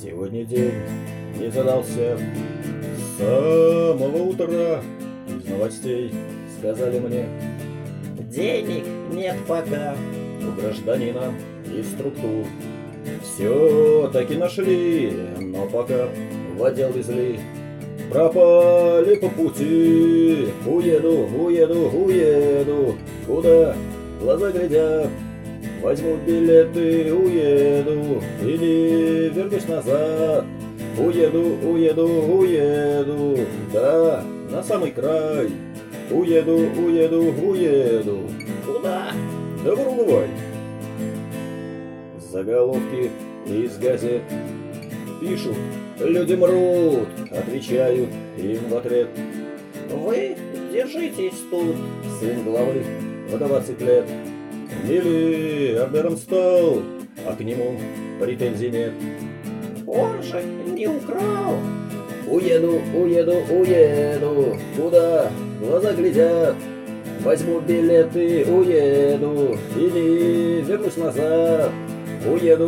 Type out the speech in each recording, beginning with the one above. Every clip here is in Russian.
Сегодня день не задался с самого утра. Из новостей сказали мне: денег нет пока у гражданина из структур. Все-таки нашли, но пока в отдел везли. Пропали по пути. Уеду. Куда глаза глядят. Возьму билеты, уеду, или вернусь назад. Уеду, да, на самый край. Уеду. Куда? Да в Уругвай. Заголовки из газет пишут: люди мрут, отвечают им в ответ: вы держитесь тут, сын главы в 20 лет. Миллиардером стал, а к нему претензий нет. Он же не украл. Уеду. Куда глаза глядят. Возьму билеты, уеду, или вернусь назад. Уеду,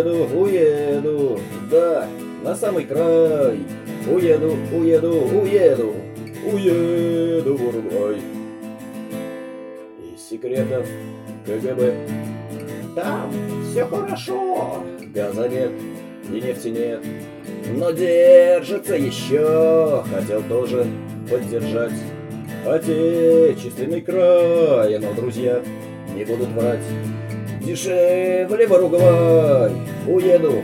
да, на самый край. Уеду в Уругвай. Из секретов КГБ: там все хорошо, газа нет и нефти нет, но держится еще. Хотел тоже поддержать отечественный край, но друзья не будут врать. Дешевле в Уругвай. Уеду.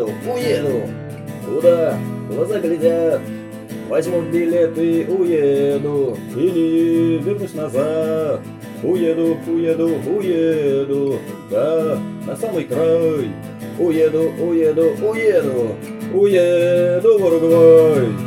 Куда глаза глядят. Возьму билеты, уеду, или вернусь назад. Уеду, да, на самый край. Уеду в Уругвай.